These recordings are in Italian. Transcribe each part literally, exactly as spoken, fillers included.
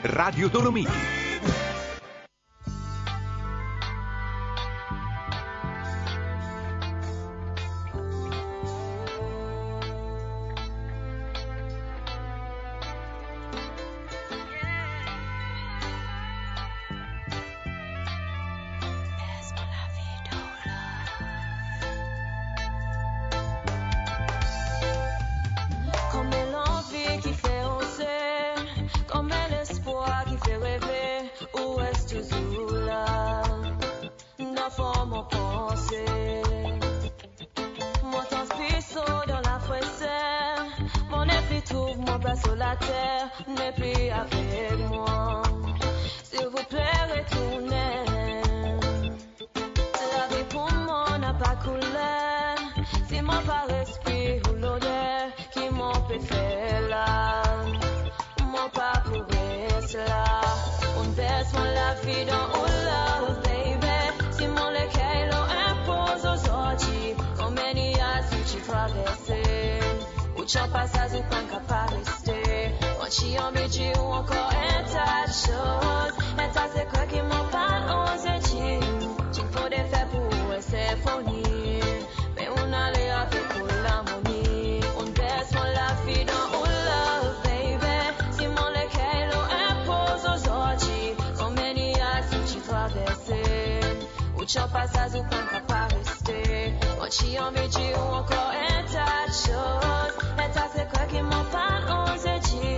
Radio Dolomiti. Sur la terre n'est plus avec moi. S'il vous plaît, retournez. La vie pour moi n'a pas coulé. C'est mon par esprit ou l'odeur qui m'ont fait faire là. Mon pas pour cela. On baisse mon la vie dans oh love, baby. Si mon lequel on impose aux autres. Comme il y a si tu traverses. Ou tu passes ou pas capable. Ci ho amici ou encore un tas de choses. Un tas de quoi qui m'ont pas osé dire. Qu'il faut des faits pour essayer fournir. Mais on a les affaires pour l'harmonie. On baisse mon la vie dans oh love, baby. Si mon lequel on impose aux autres. Comme il y a si tu traverses. Ou tu passes ou pas capable de rester. Ci ho amici ou encore un tas de choses. Un tas de quoi qui m'ont pas osé dire.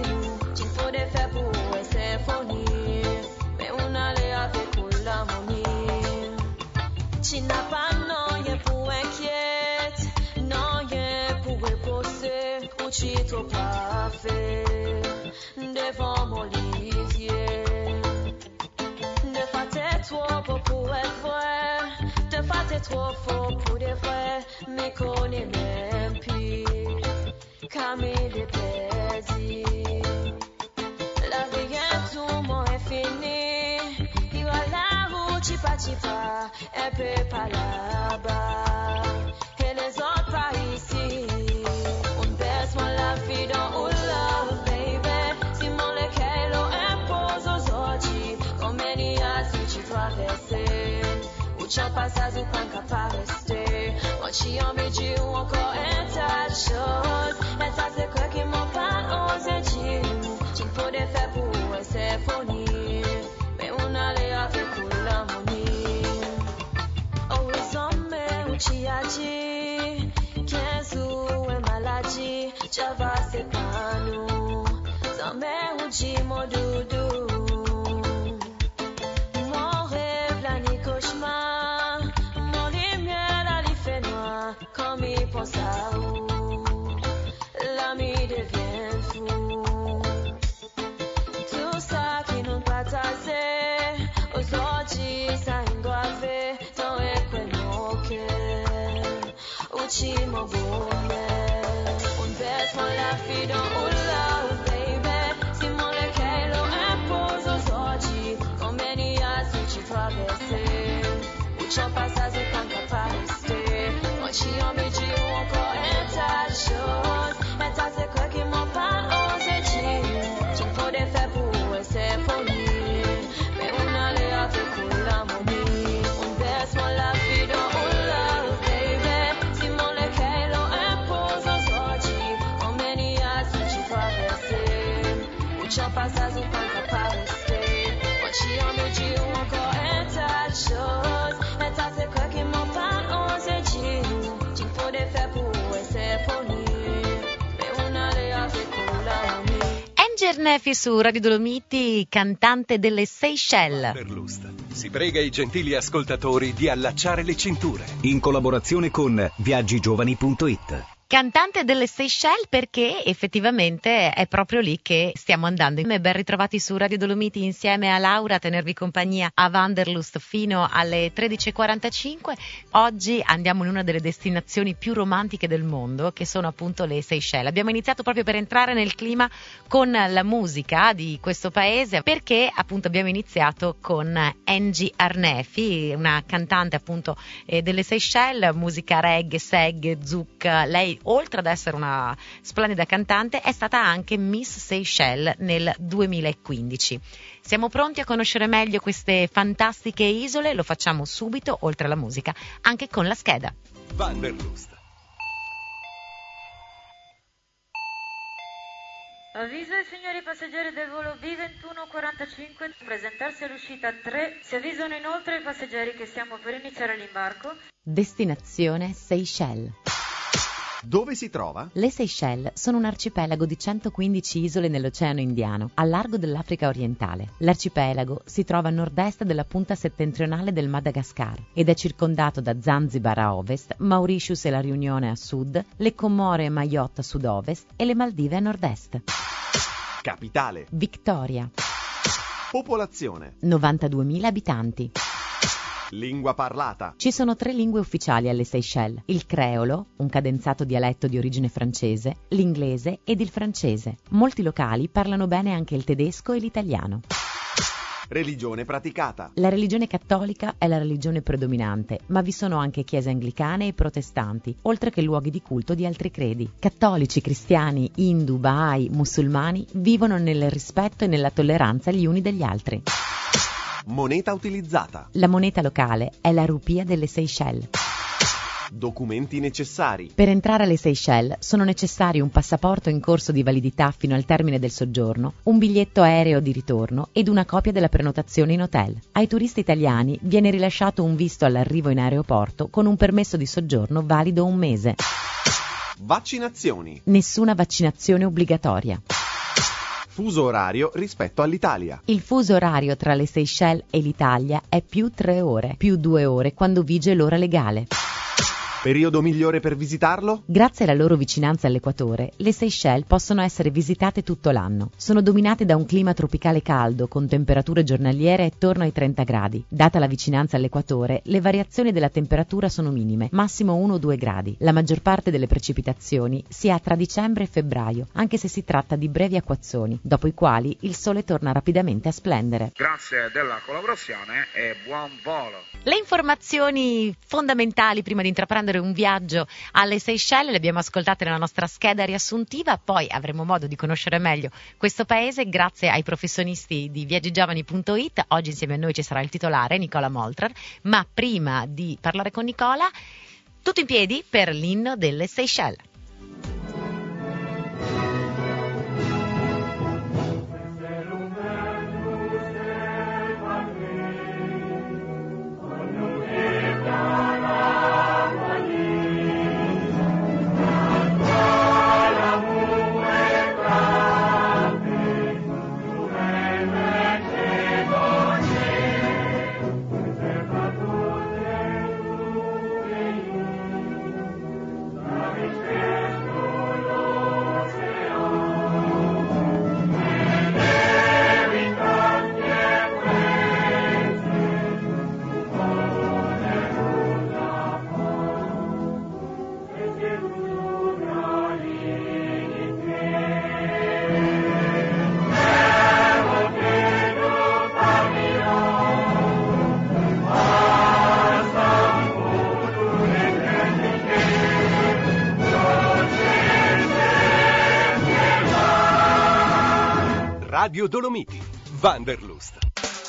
Tu n'as pas non rien pour inquiète, non rien pour reposer, ou tu es trop parfait devant mon lisier. Ne fois t'es trop beau pour être vrai, de fois t'es trop faux pour des vrais, mais qu'on est même pire, comme il est plaisir. La vie est tout mon infini, il va là où tu pas, tu vas. Un peu par là-bas et les autres par ici. On baisse moi la vie dans oh love, baby. Si mon lequel on impose aux autres. Comme il y a si tu traverses. Ou tu passes ou pas capable de rester. Moi tu en midi ou encore un tas de choses. Un tas de quoi qui m'ont pas osé dire. Qu'il faut des faits pour essayer fournir. Mais on a les affaires pour l'harmonie. Ci agit, quinze ou est maladie, Java c'est pas nous, ça met ou dit mon doudou. Mon rêve, la nuit cauchemar, mon lumière, la nuit fait noir, comme il pense à où, l'ami devient fou. Tout ça qui nous partage, aujourd'hui ça engravé, dans un prénom que. Ci mon bonheur, on baisse moi la vie dans oh love, baby. Si mon lequel on impose aux autres. Comme il y a si tu traverses. Ou tu passes ou pas capable de rester. Moi ci en midi ou encore un tas de choses. Un tas de quoi qui m'ont pas osé dire. Qu'il faut des faits pour essayer fournir. Mais on a les affaires pour l'harmonie. On baisse moi la vie dans oh love, baby. Passage ou pas capable de rester. Moi tu en midi ou encore un tas de choses. Un tas de quoi qui m'ont pas osé dire. Qu'il faut des faits pour essayer fournir. Mais on a les affaires pour l'harmonie. Angel Nefi su Radio Dolomiti, cantante delle Seychelles. Si prega i gentili ascoltatori di allacciare le cinture. In collaborazione con viaggi giovani punto it. Cantante delle Seychelles perché effettivamente è proprio lì che stiamo andando. Ben ritrovati su Radio Dolomiti insieme a Laura a tenervi compagnia a Wanderlust fino alle tredici e quarantacinque. Oggi andiamo in una delle destinazioni più romantiche del mondo, che sono appunto le Seychelles. Abbiamo iniziato proprio per entrare nel clima con la musica di questo paese, perché appunto abbiamo iniziato con Angie Arnefi, una cantante appunto eh, delle Seychelles, musica reggae, seg, zouk. Lei poi oltre ad essere una splendida cantante è stata anche Miss Seychelles nel duemilaquindici. Siamo pronti a conoscere meglio queste fantastiche isole? Lo facciamo subito, oltre alla musica, anche con la scheda. Wanderlust. Avviso ai signori passeggeri del volo B ventuno quarantacinque, presentarsi all'uscita tre. Si avvisano inoltre i passeggeri che stiamo per iniziare l'imbarco. Destinazione Seychelles. Dove si trova? Le Seychelles sono un arcipelago di centoquindici isole nell'Oceano Indiano, al largo dell'Africa orientale. L'arcipelago si trova a nord-est della punta settentrionale del Madagascar ed è circondato da Zanzibar a ovest, Mauritius e la Riunione a sud, le Comore e Mayotte a sud-ovest e le Maldive a nord-est. Capitale. Victoria. Popolazione. novantaduemila abitanti. Lingua parlata. Ci sono tre lingue ufficiali alle Seychelles: il creolo, un cadenzato dialetto di origine francese, l'inglese ed il francese. Molti locali parlano bene anche il tedesco e l'italiano. Religione praticata. La religione cattolica è la religione predominante, ma vi sono anche chiese anglicane e protestanti, oltre che luoghi di culto di altri credi. Cattolici, cristiani, hindu, bahai, musulmani vivono nel rispetto e nella tolleranza gli uni degli altri. Moneta utilizzata. La moneta locale è la rupia delle Seychelles. Documenti necessari. Per entrare alle Seychelles sono necessari un passaporto in corso di validità fino al termine del soggiorno, un biglietto aereo di ritorno ed una copia della prenotazione in hotel. Ai turisti italiani viene rilasciato un visto all'arrivo in aeroporto con un permesso di soggiorno valido un mese. Vaccinazioni. Nessuna vaccinazione obbligatoria. Fuso orario rispetto all'Italia. Il fuso orario tra le Seychelles e l'Italia è più tre ore, più due ore quando vige l'ora legale. Periodo migliore per visitarlo? Grazie alla loro vicinanza all'equatore, le Seychelles possono essere visitate tutto l'anno. Sono dominate da un clima tropicale caldo, con temperature giornaliere attorno ai trenta gradi. Data la vicinanza all'equatore, le variazioni della temperatura sono minime, massimo uno o due gradi. La maggior parte delle precipitazioni si ha tra dicembre e febbraio, anche se si tratta di brevi acquazzoni, dopo i quali il sole torna rapidamente a splendere. Grazie della collaborazione e buon volo. Le informazioni fondamentali prima di intraprendere un viaggio alle Seychelles le abbiamo ascoltate nella nostra scheda riassuntiva, poi avremo modo di conoscere meglio questo paese grazie ai professionisti di viaggi giovani punto it. Oggi insieme a noi ci sarà il titolare Nicola Moltrer, ma prima di parlare con Nicola, tutto in piedi per l'inno delle Seychelles. Radio Dolomiti, Wanderlust.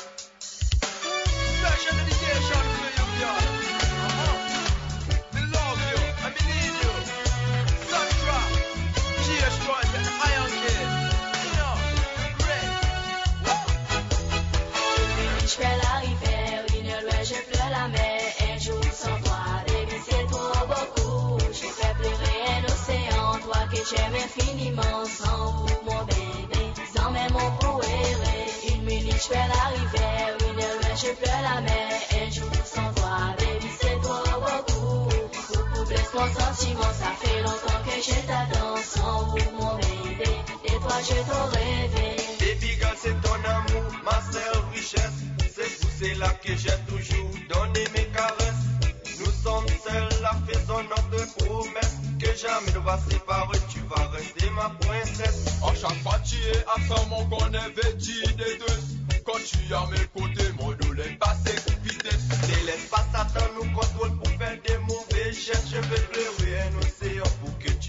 Je fais la rivière, une nuit je pleure la mer. Un jour sans toi, baby, c'est trop beaucoup. Je fais pleurer un océan, toi que j'aime infiniment. Sans vous, mon bébé, sans même mon poéré. Une minute je fais la rivière, une nuit je pleure la mer. Un jour sans toi, baby, c'est trop beaucoup. Beaucoup blesse mon sentiment, ça fait longtemps que je t'attends. Sans vous, mon bébé, et toi je t'aurais rêvé. Baby girl, c'est ton amour, ma seule richesse. C'est pour cela que j'ai toujours donné mes caresses. Nous sommes seuls, la faisons notre promesse. Que jamais nous va séparer, tu vas rester ma princesse. À chaque fois tu es absent, mon qu'on est vêtu des deux. Quand tu es à mes côtés, mon douleur passe avec vitesse. Ne laisse pas Satan nous contrôle pour faire des mauvais gestes. Je vais pleurer un océan pour que tu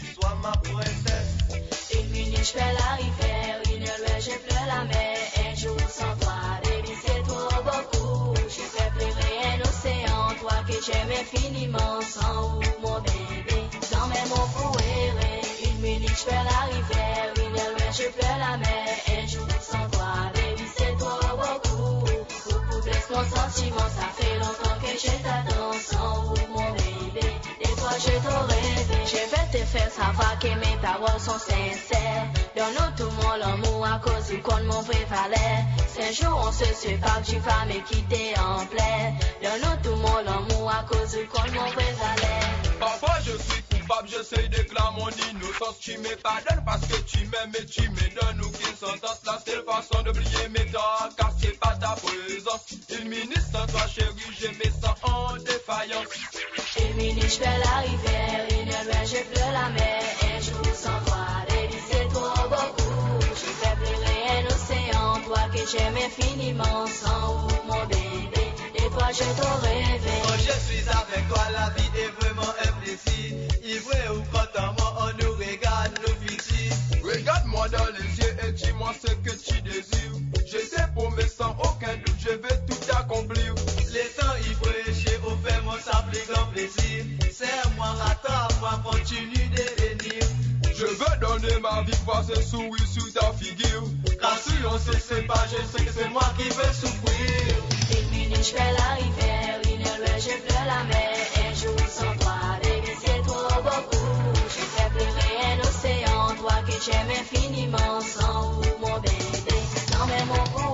je fais la rivière, une heure je pleure la mer. Un jour sans toi, baby, c'est trop beaucoup. Je fais pleurer un océan, toi que j'aime infiniment. Sans où, mon bébé, sans même mon fourré. Une minute je fais la rivière, une heure je pleure la mer. Un jour sans toi, baby, c'est trop beaucoup. Beaucoup blesse mon sentiment, ça fait longtemps que je t'attends. Sans où, mon bébé, des fois je t'aurais rêvé. Je vais te faire savoir que mes paroles sont sincères. Donne-nous tout mon l'amour à cause du compte mon prévalait. Si un jour on se sépare, tu vas me quitter en plein. Donne-nous tout mon l'amour à cause du compte mon prévalait. Parfois je suis coupable, j'essaie de clamer mon innocence. Tu me pardonnes parce que tu m'aimes et tu me donnes aucune sentence. La seule façon d'oublier mes torts, car c'est pas ta présence. Une minute sans toi chérie, je me sens en défaillance. Une minute je fais la rivière, une heure je pleure la mer. Un jour sans toi, baby, c'est trop beaucoup. Je fais pleurer un océan, toi que j'aime infiniment. Sans où, mon bébé, des fois je t'aurais rêvé. Quand je suis avec toi, la vie est vraiment un plaisir. Ivré ou contentement, on nous regarde, nous fixer. Regarde-moi dans les yeux et dis-moi ce que tu désires. Je sais pour me sans aucun doute, je vais tout accomplir. Les temps ivré, j'ai offert mon simple grand plaisir. Serre-moi, attends-moi, continue de venir. Je veux donner ma vie, voir ce sourire sur ta figure. Car si on se sépare, je sais que c'est moi qui vais souffrir. Une minute je fais la rivière, une heure je pleure la mer. Un jour sans toi, baby, c'est trop beaucoup. Je fais pleurer un océan, toi que j'aime infiniment. Sans où, mon bébé, sans même mon fourré.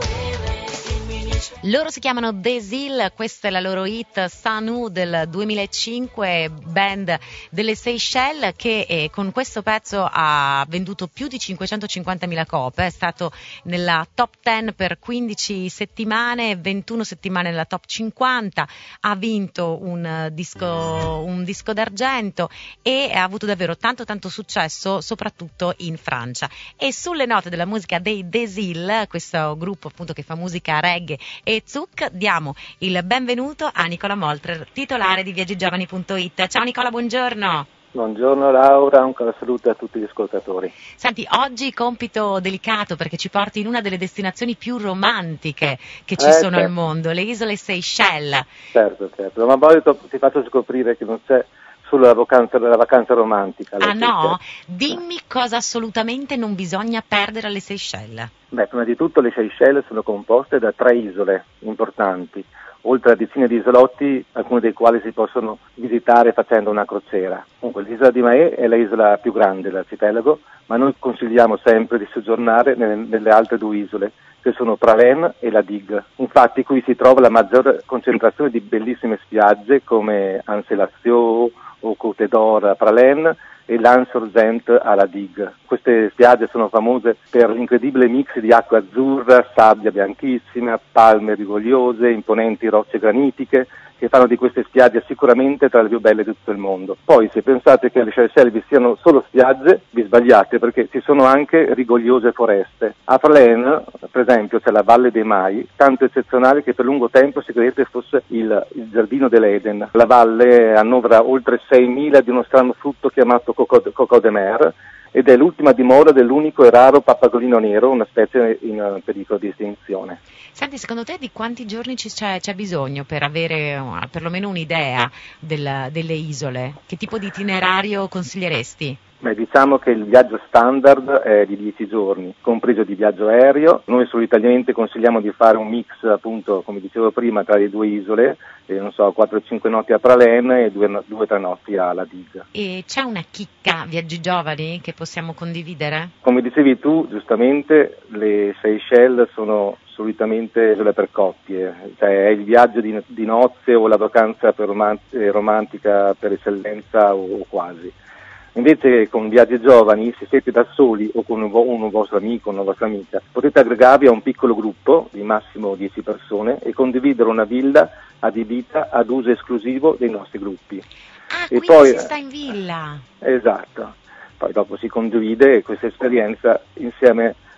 Une minute. Loro si chiamano Desil, questa è la loro hit Sanu del duemilacinque, band delle Seychelles che eh, con questo pezzo ha venduto più di cinquecentocinquantamila copie, è stato nella top dieci per quindici settimane, ventuno settimane nella top cinquanta, ha vinto un disco, un disco d'argento e ha avuto davvero tanto tanto successo soprattutto in Francia. E sulle note della musica dei Desil, questo gruppo appunto che fa musica reggae e zuc, diamo il benvenuto a Nicola Moltrer, titolare di viaggi giovani punto it. Ciao Nicola, buongiorno. Buongiorno Laura, un caro saluto a tutti gli ascoltatori. Senti, oggi compito delicato perché ci porti in una delle destinazioni più romantiche che ci eh, sono certo. al mondo, le isole Seychelles. Certo, certo, ma poi ti faccio scoprire che non c'è solo la vacanza, la vacanza romantica. Ah no? Dimmi cosa assolutamente non bisogna perdere alle Seychelles. Beh, prima di tutto le Seychelles sono composte da tre isole importanti, oltre a decine di isolotti, alcuni dei quali si possono visitare facendo una crociera. Comunque l'isola di Mahé è la isola più grande dell'arcipelago, ma noi consigliamo sempre di soggiornare nelle, nelle altre due isole, che sono Praslin e la Digue. Infatti qui si trova la maggior concentrazione di bellissime spiagge come Anse-Lacio o Côte d'Or a Praslin e l'Anse-Orzent alla Digue. Queste spiagge sono famose per l'incredibile mix di acqua azzurra, sabbia bianchissima, palme rigogliose, imponenti rocce granitiche, che fanno di queste spiagge sicuramente tra le più belle di tutto il mondo. Poi se pensate che alle Seychelles vi siano solo spiagge, vi sbagliate perché ci sono anche rigogliose foreste. A Praslin, per esempio, c'è la Valle dei Mai, tanto eccezionale che per lungo tempo si credette fosse il, il giardino dell'Eden. La valle annovera oltre seimila di uno strano frutto chiamato coco, coco de mer, ed è l'ultima dimora dell'unico e raro pappagolino nero, una specie in pericolo di estinzione. Senti, secondo te di quanti giorni ci c'è, c'è bisogno per avere uh, perlomeno un'idea del, delle isole? Che tipo di itinerario consiglieresti? Beh, diciamo che il viaggio standard è di dieci giorni, compreso di viaggio aereo. Noi solitamente consigliamo di fare un mix, appunto, come dicevo prima, tra le due isole, eh, non so, quattro cinque notti a Praslin e due tre notti alla Digue. E c'è una chicca viaggi giovani che possiamo condividere? Come dicevi tu, giustamente, le Seychelles sono solitamente isole per coppie, cioè è il viaggio di, di nozze o la vacanza per romant- romantica per eccellenza o, o quasi. Invece con viaggi giovani, se siete da soli o con un, vo- un vostro amico o una vostra amica, potete aggregarvi a un piccolo gruppo di massimo dieci persone e condividere una villa adibita ad uso esclusivo dei nostri gruppi. Ah, e quindi poi, si sta in villa? Esatto, poi dopo si condivide questa esperienza insieme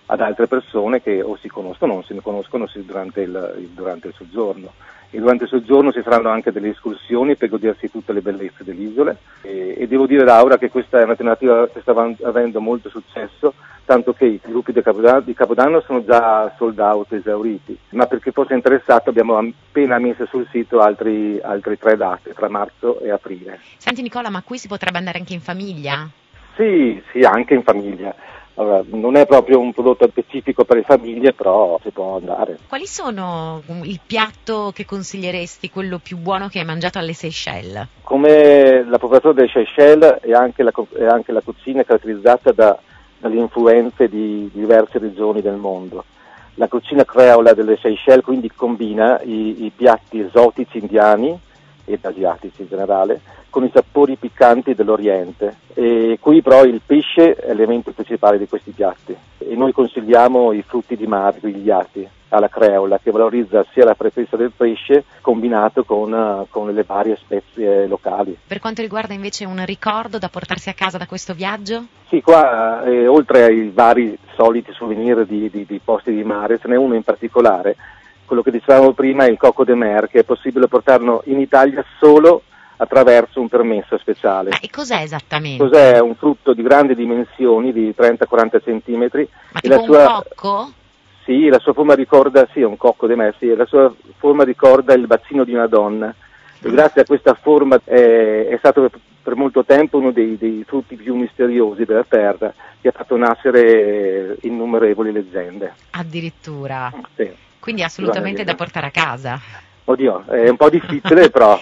ad altre persone che o si conoscono o non si conoscono durante il, durante il soggiorno. E durante il soggiorno ci saranno anche delle escursioni per godersi tutte le bellezze delle isole e, e devo dire, Laura, che questa è un'alternativa che sta avendo molto successo, tanto che i gruppi di Capodanno, di Capodanno sono già sold out, esauriti, ma per chi fosse interessato abbiamo appena messo sul sito altri, altri tre date, tra marzo e aprile. Senti Nicola, ma qui si potrebbe andare anche in famiglia? Sì, sì, anche in famiglia. Allora, non è proprio un prodotto specifico per le famiglie, però si può andare. Quali sono il piatto che consiglieresti, quello più buono che hai mangiato alle Seychelles? Come la popolazione delle Seychelles è anche la, è anche la cucina caratterizzata da, dalle influenze di diverse regioni del mondo. La cucina creola delle Seychelles quindi combina i, i piatti esotici indiani ed asiatici in generale, con i sapori piccanti dell'Oriente. E qui però il pesce è l'elemento principale di questi piatti. E noi consigliamo i frutti di mare grigliati alla creola, che valorizza sia la freschezza del pesce combinato con, con le varie spezie locali. Per quanto riguarda invece un ricordo da portarsi a casa da questo viaggio? Sì, qua eh, oltre ai vari soliti souvenir di, di, di posti di mare, ce n'è uno in particolare. Quello che dicevamo prima è il coco de mer, che è possibile portarlo in Italia solo attraverso un permesso speciale. Ma e cos'è esattamente? Cos'è? Un frutto di grandi dimensioni, di trenta quaranta centimetri. Ma tipo la sua, un cocco? Sì, la sua forma ricorda, sì, è un cocco de mer, sì, la sua forma ricorda il bacino di una donna. E grazie a questa forma è, è stato per, per molto tempo uno dei, dei frutti più misteriosi della terra, che ha fatto nascere innumerevoli leggende. Addirittura? Sì. Quindi assolutamente da portare a casa. Oddio, è un po' difficile, però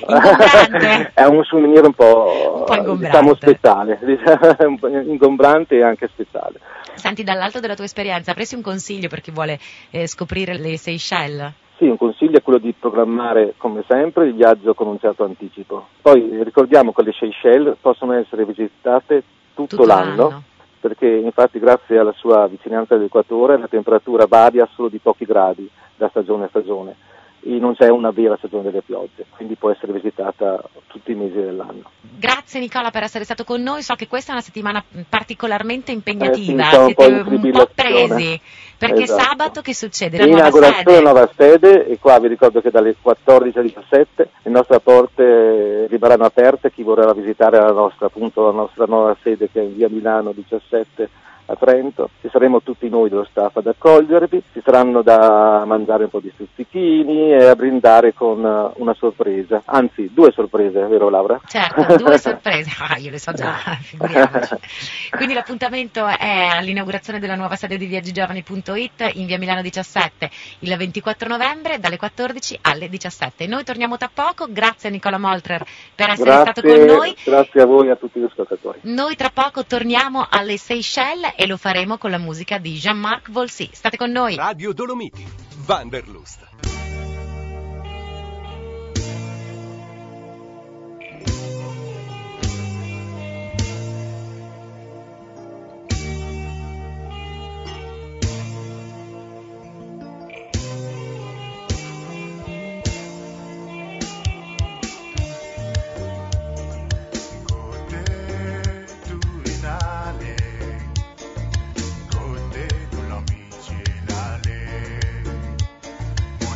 è un souvenir un po', un po' diciamo, speciale, un po' ingombrante e anche speciale. Senti, dall'alto della tua esperienza, avresti un consiglio per chi vuole eh, scoprire le Seychelles? Sì, un consiglio è quello di programmare, come sempre, il viaggio con un certo anticipo. Poi ricordiamo che le Seychelles possono essere visitate tutto, tutto l'anno. l'anno. Perché infatti grazie alla sua vicinanza all'equatore la temperatura varia solo di pochi gradi da stagione a stagione e non c'è una vera stagione delle piogge, quindi può essere visitata tutti i mesi dell'anno. Grazie Nicola per essere stato con noi, so che questa è una settimana particolarmente impegnativa, eh sì, siete un po', un po' presi, perché esatto. Sabato che succede? La nuova inaugurazione sede? della nuova sede e qua vi ricordo che dalle quattordici alle diciassette le nostre porte rimarranno aperte, chi vorrà visitare la nostra, appunto, la nostra nuova sede che è in via Milano diciassette a Trento, ci saremo tutti noi dello staff ad accogliervi, ci saranno da mangiare un po' di stuzzichini e a brindare con una sorpresa, anzi due sorprese, vero Laura? Certo, due sorprese, ah io le so già, figuriamoci. Quindi l'appuntamento è all'inaugurazione della nuova sede di viaggigiovani punto it in via Milano diciassette il ventiquattro novembre dalle quattordici alle diciassette. Noi torniamo tra poco, grazie a Nicola Moltrer per essere grazie, stato con noi. Grazie a voi e a tutti gli ascoltatori. Noi tra poco torniamo alle Seychelles e lo faremo con la musica di Jean-Marc Volsi. State con noi. Radio Dolomiti, Wanderlust. Côté de l'amitié, l'allée.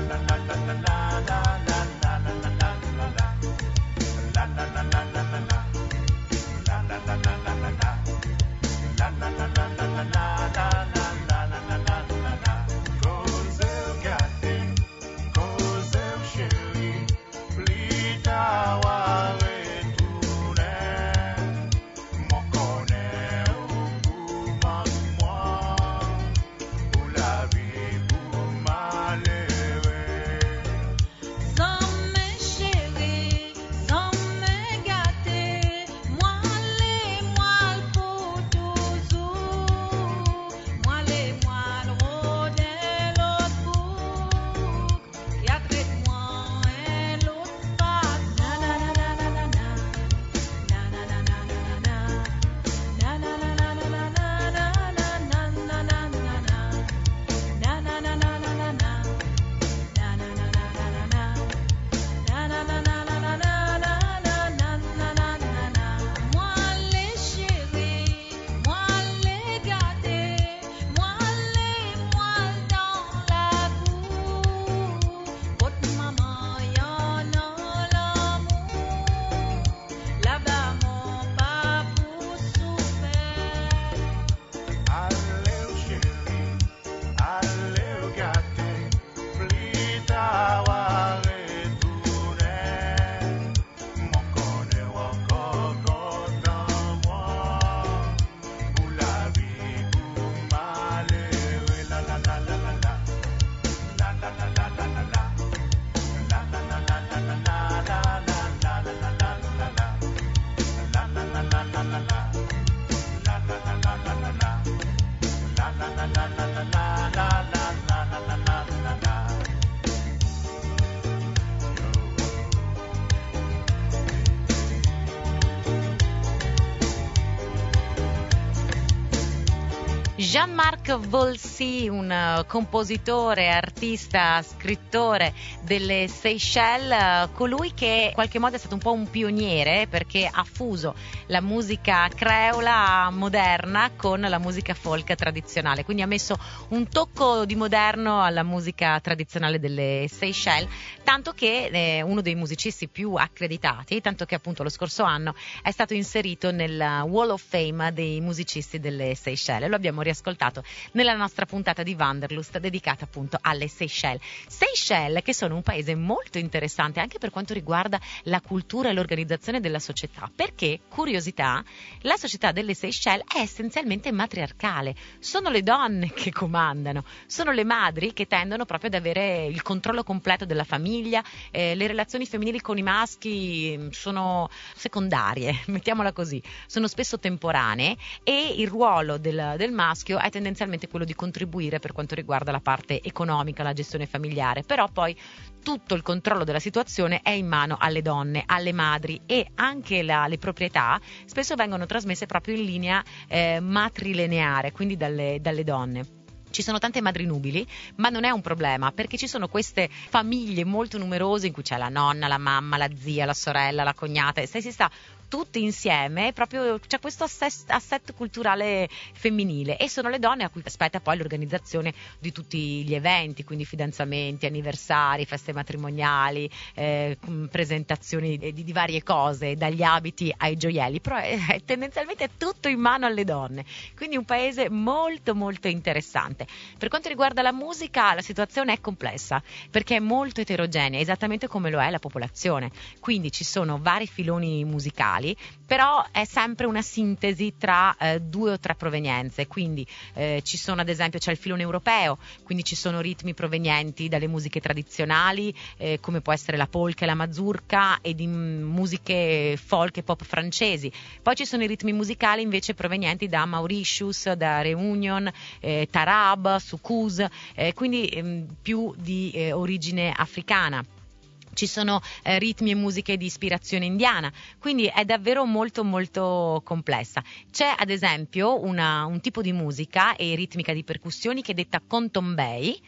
Jean-Marc Volsi, un uh, compositore, artista, scrittore delle Seychelles, uh, colui che in qualche modo è stato un po' un pioniere perché ha fuso la musica creola moderna con la musica folk tradizionale, quindi ha messo un tocco di moderno alla musica tradizionale delle Seychelles, tanto che è uno dei musicisti più accreditati, tanto che appunto lo scorso anno è stato inserito nel Wall of Fame dei musicisti delle Seychelles. Lo abbiamo riascoltato nella nostra puntata di Wanderlust dedicata appunto alle Seychelles. Seychelles che sono un paese molto interessante anche per quanto riguarda la cultura e l'organizzazione della società, perché, curiosità, la società delle Seychelles è essenzialmente matriarcale, sono le donne che comandano, sono le madri che tendono proprio ad avere il controllo completo della famiglia, eh, le relazioni femminili con i maschi sono secondarie, mettiamola così, sono spesso temporanee e il ruolo del, del maschio è tendenzialmente quello di contribuire per quanto riguarda la parte economica, la gestione familiare, però poi tutto il controllo della situazione è in mano alle donne, alle madri, e anche la, le proprietà spesso vengono trasmesse proprio in linea eh, matrilineare, quindi dalle, dalle donne. Ci sono tante madri nubili, ma non è un problema perché ci sono queste famiglie molto numerose in cui c'è la nonna, la mamma, la zia, la sorella, la cognata, e se si sta tutti insieme proprio c'è questo asset, asset culturale femminile, e sono le donne a cui spetta poi l'organizzazione di tutti gli eventi, quindi fidanzamenti, anniversari, feste matrimoniali, eh, presentazioni di, di varie cose, dagli abiti ai gioielli, però è, è tendenzialmente tutto in mano alle donne, quindi un paese molto molto interessante. Per quanto riguarda la musica, la situazione è complessa perché è molto eterogenea, esattamente come lo è la popolazione, quindi ci sono vari filoni musicali, però è sempre una sintesi tra eh, due o tre provenienze, quindi eh, ci sono ad esempio c'è il filone europeo, quindi ci sono ritmi provenienti dalle musiche tradizionali eh, come può essere la polka e la mazurka, e di m- musiche folk e pop francesi, poi ci sono i ritmi musicali invece provenienti da Mauritius, da Reunion, eh, Tarab, Soukous, eh, quindi ehm, più di eh, origine africana. Ci sono eh, ritmi e musiche di ispirazione indiana, quindi è davvero molto molto complessa. C'è ad esempio una, un tipo di musica e ritmica di percussioni che è detta kontombei,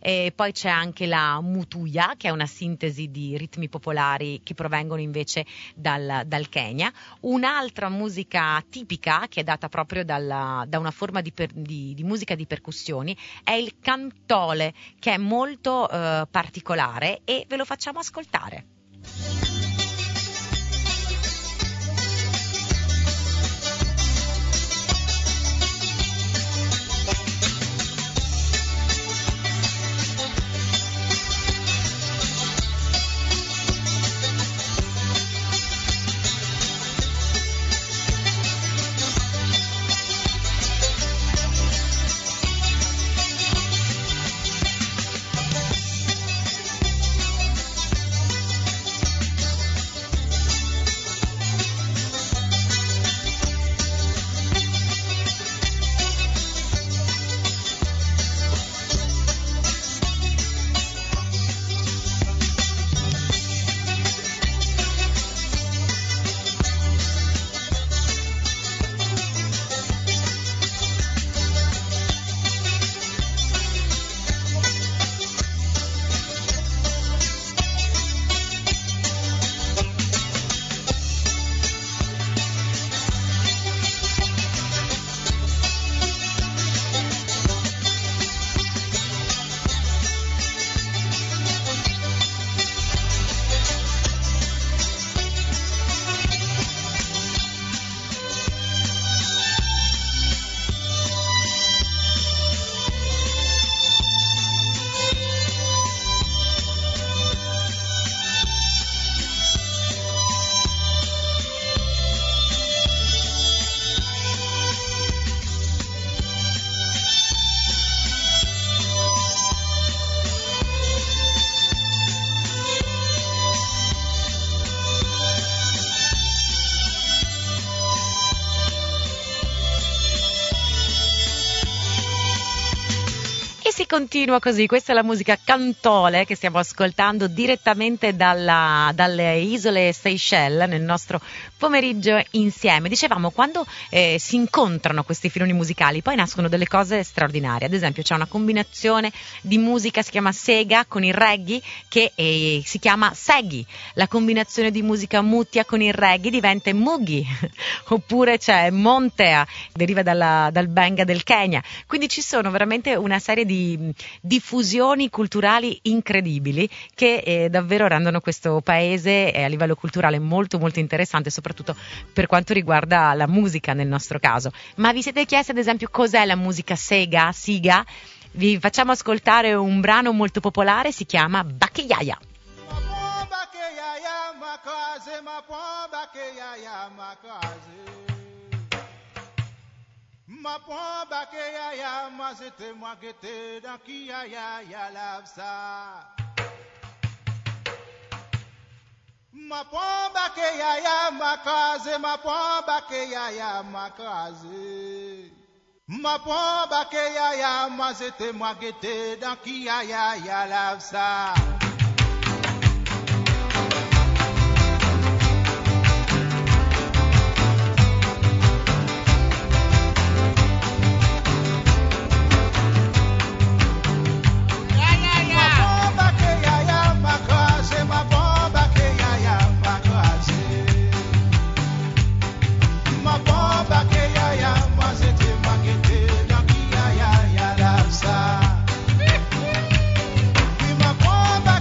e poi c'è anche la mutuya, che è una sintesi di ritmi popolari che provengono invece dal, dal Kenya. Un'altra musica tipica che è data proprio dalla, da una forma di, per, di, di musica di percussioni è il cantole, che è molto eh, particolare, e ve lo facciamo ascoltare. Si continua così, questa è la musica cantole che stiamo ascoltando direttamente dalla, dalle isole Seychelles nel nostro pomeriggio insieme. Dicevamo, quando eh, si incontrano questi filoni musicali poi nascono delle cose straordinarie. Ad esempio c'è una combinazione di musica, si chiama sega con il reggae, che eh, si chiama seghi. La combinazione di musica mutia con il reggae diventa mugi. Oppure c'è montea, deriva dalla, dal benga del Kenya. Quindi ci sono veramente una serie di di fusioni culturali incredibili che eh, davvero rendono questo paese eh, a livello culturale molto molto interessante, soprattutto per quanto riguarda la musica nel nostro caso. Ma vi siete chiesti ad esempio cos'è la musica sega, siga? Vi facciamo ascoltare un brano molto popolare, si chiama Bakeyaya. Ma pon bake ya ya, ma c'était moi qui étais dans qui ya ya ya lave ça. Ma pon bake ya ya, ma case, ma pon bake ya ya, ma case. Ma pon bake ya ya, ma c'était moi qui étais dans qui ya ya ya lave ça. Bye.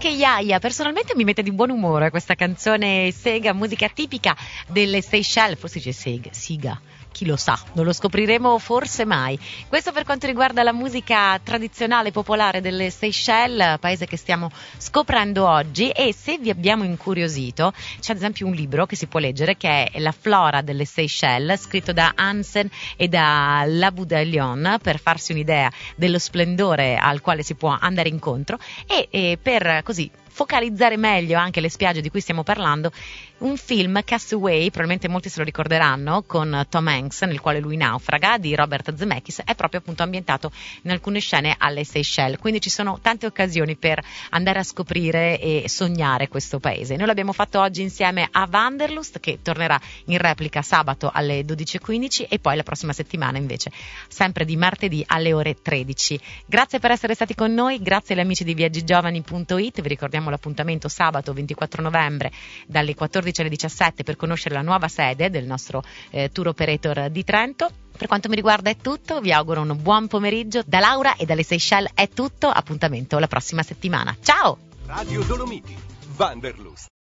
che Yaya, personalmente mi mette di buon umore questa canzone Sega, musica tipica delle Seychelles, forse c'è Sega, Siga. Chi lo sa, non lo scopriremo forse mai. Questo per quanto riguarda la musica tradizionale popolare delle Seychelles, paese che stiamo scoprendo oggi. E se vi abbiamo incuriosito, c'è ad esempio un libro che si può leggere che è La flora delle Seychelles, scritto da Hansen e da Laboudelion, per farsi un'idea dello splendore al quale si può andare incontro e, e per così focalizzare meglio anche le spiagge di cui stiamo parlando, un film, Castaway, probabilmente molti se lo ricorderanno, con Tom Hanks, nel quale lui naufraga, di Robert Zemeckis, è proprio appunto ambientato in alcune scene alle Seychelles, quindi ci sono tante occasioni per andare a scoprire e sognare questo paese. Noi l'abbiamo fatto oggi insieme a Wanderlust, che tornerà in replica sabato alle dodici e quindici e poi la prossima settimana invece sempre di martedì alle ore tredici. Grazie per essere stati con noi, grazie agli amici di viaggigiovani punto it, vi ricordiamo l'appuntamento sabato ventiquattro novembre dalle quattordici alle diciassette per conoscere la nuova sede del nostro eh, tour operator di Trento. Per quanto mi riguarda è tutto, vi auguro un buon pomeriggio. Da Laura e dalle Seychelles è tutto, appuntamento la prossima settimana. Ciao! Radio Dolomiti, Wanderlust.